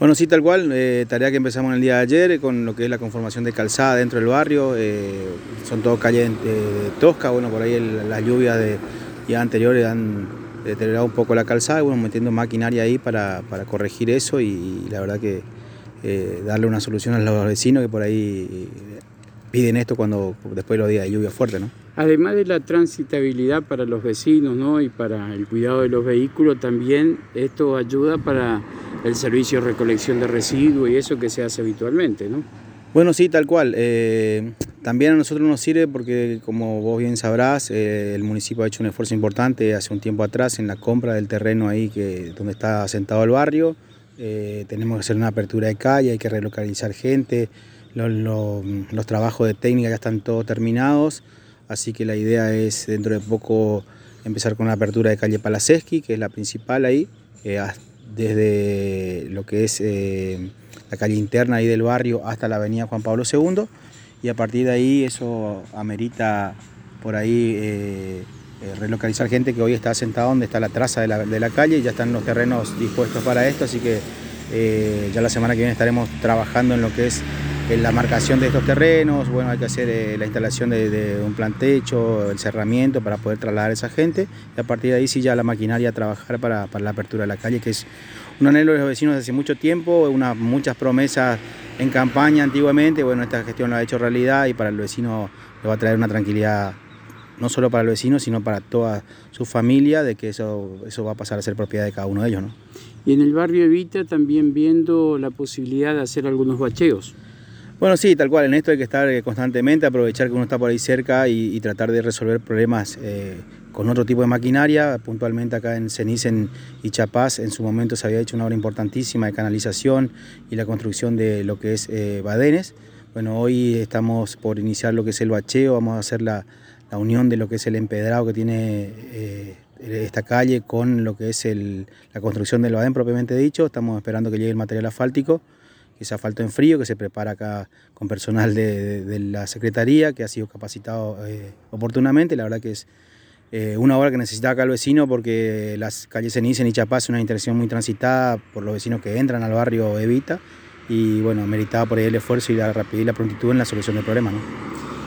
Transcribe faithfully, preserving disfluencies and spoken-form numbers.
Bueno, sí, tal cual, eh, tarea que empezamos en el día de ayer con lo que es la conformación de calzada dentro del barrio. Eh, son todo calles eh, toscas, bueno, por ahí el, las lluvias de días anteriores han deteriorado un poco la calzada y bueno, metiendo maquinaria ahí para, para corregir eso y, y la verdad que eh, darle una solución a los vecinos que por ahí piden esto cuando después de los días de lluvia fuerte, ¿no? Además de la transitabilidad para los vecinos, ¿no?, y para el cuidado de los vehículos, también esto ayuda para el servicio de recolección de residuos y eso que se hace habitualmente, ¿no? Bueno, sí, tal cual. Eh, también a nosotros nos sirve porque, como vos bien sabrás, eh, el municipio ha hecho un esfuerzo importante hace un tiempo atrás en la compra del terreno ahí que, donde está asentado el barrio. Eh, tenemos que hacer una apertura de calle, hay que relocalizar gente, los, los, los trabajos de técnica ya están todos terminados, así que la idea es dentro de poco empezar con la apertura de calle Palaseski, que es la principal ahí, eh, desde lo que es eh, la calle interna ahí del barrio hasta la avenida Juan Pablo segundo, y a partir de ahí eso amerita por ahí eh, eh, relocalizar gente que hoy está asentada donde está la traza de la, de la calle, y ya están los terrenos dispuestos para esto, así que eh, ya la semana que viene estaremos trabajando en lo que es en la marcación de estos terrenos. Bueno, hay que hacer eh, la instalación de, de un plan techo, el cerramiento para poder trasladar a esa gente, y a partir de ahí sí ya la maquinaria a trabajar para, para la apertura de la calle, que es un anhelo de los vecinos desde hace mucho tiempo, una, muchas promesas en campaña antiguamente. Bueno, esta gestión lo ha hecho realidad y para el vecino le va a traer una tranquilidad, no solo para el vecino, sino para toda su familia, de que eso, eso va a pasar a ser propiedad de cada uno de ellos, ¿no? Y en el barrio Evita también viendo la posibilidad de hacer algunos bacheos. Bueno, sí, tal cual, en esto hay que estar constantemente, aprovechar que uno está por ahí cerca y, y tratar de resolver problemas eh, con otro tipo de maquinaria. Puntualmente acá en Cenicen y Chapaz en su momento se había hecho una obra importantísima de canalización y la construcción de lo que es eh, badenes. Bueno, hoy estamos por iniciar lo que es el bacheo, vamos a hacer la, la unión de lo que es el empedrado que tiene eh, esta calle con lo que es el, la construcción del badén propiamente dicho. Estamos esperando que llegue el material asfáltico, que es asfalto en frío, que se prepara acá con personal de, de, de la Secretaría, que ha sido capacitado eh, oportunamente. La verdad que es eh, una obra que necesitaba acá el vecino, porque las calles Cenicen y Chapaz es una intersección muy transitada por los vecinos que entran al barrio Evita, y bueno, meritaba por ahí el esfuerzo y la rapidez y la prontitud en la solución del problema, ¿no?